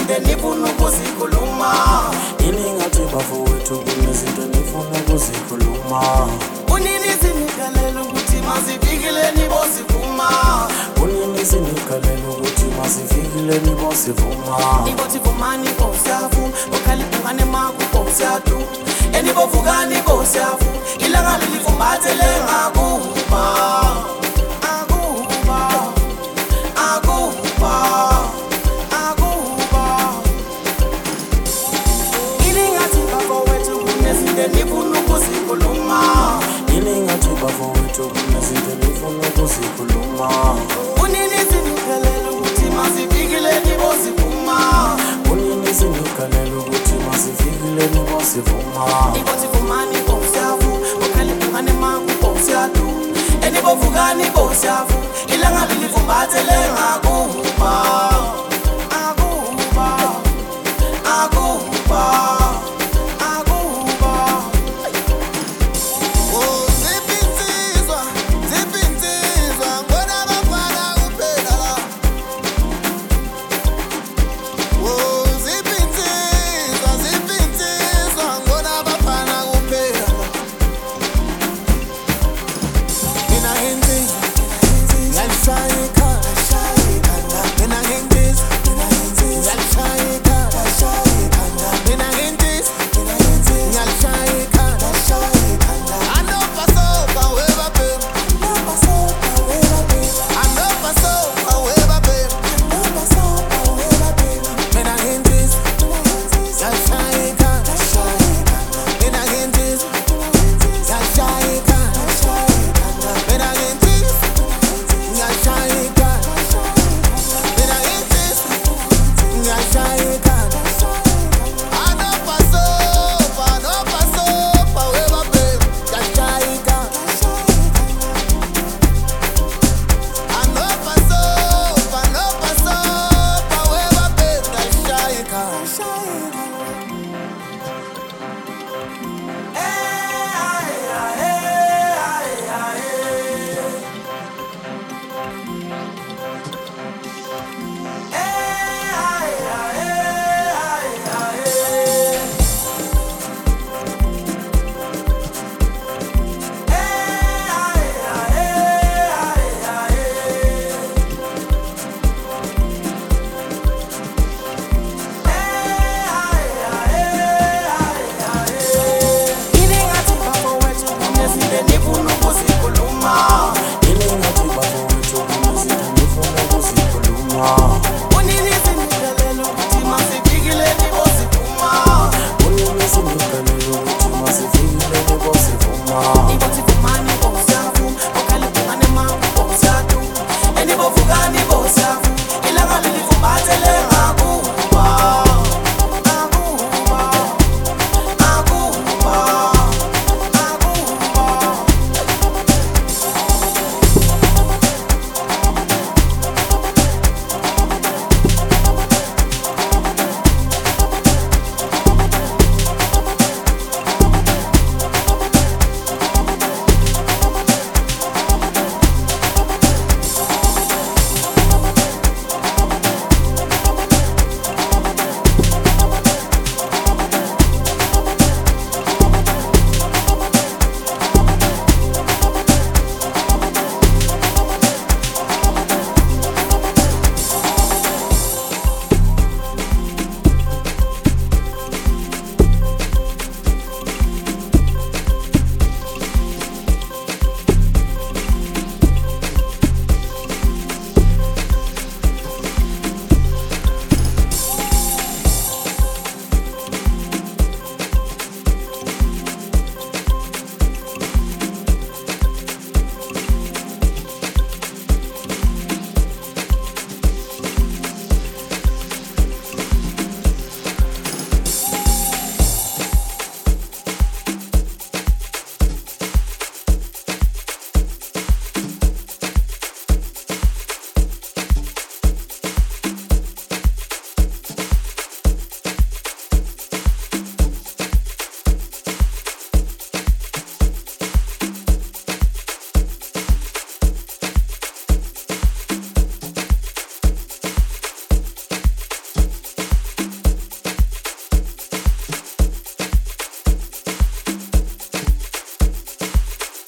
kunezinto nifuna ukuzikhuluma. Yini ngathi bafowethu kunezinto nifuna ukuzikhuluma. Unini sinikalela ukuthi masifikileni bosivuma. Unini sinikalela ukuthi masifikileni bosivuma. Nibothi vumani bosiyavu, ukhalibungane maku bosiyadu. Enibovukani bosiyavu, ilanga lilivumbathele ngakuba. Akuba, akuba, akuba. Yini ngathi bafowethu kunezinto nifuna ukuzikhuluma. Yini ngathi bafowethu kunezinto nifuna ukuzikhuluma. Unini sinikalela ukuthi masifikileni bosivuma. Unini sinikalela ukuthi masifikileni bosivuma. Nibothi vumani bosiyavu, ukhalibungane maku bosiyadu. Enibovukani bosiyavu, ilanga lilivumbathele ngakuba. Akuba, akuba, akuba. Oh, zipinsizwa, ngona bafana kuphela la. Oh, zipinsizwa, ngona bafana kuphela la. Mina ngenziza, ngiyalishaya ikhanda. Mina ngenziza, ngiyalishaya ikhanda. Mina ngenziza, ngiyalishaya ikhanda. Anopasopa weba baby. Anopasopa weba baby. Mina ngenziza, ngiyalishaya ikhanda. Mina ngenziza, ngiyalishaya ikhanda. Mina ngenziza, ngiyalishaya ikhanda. Mina ngenziza, ngiyalishaya ikhanda. Anopasopa weba baby. Ngiyalishaya ikhanda. Anopasopa weba baby. Ngiyalishaya ikhanda.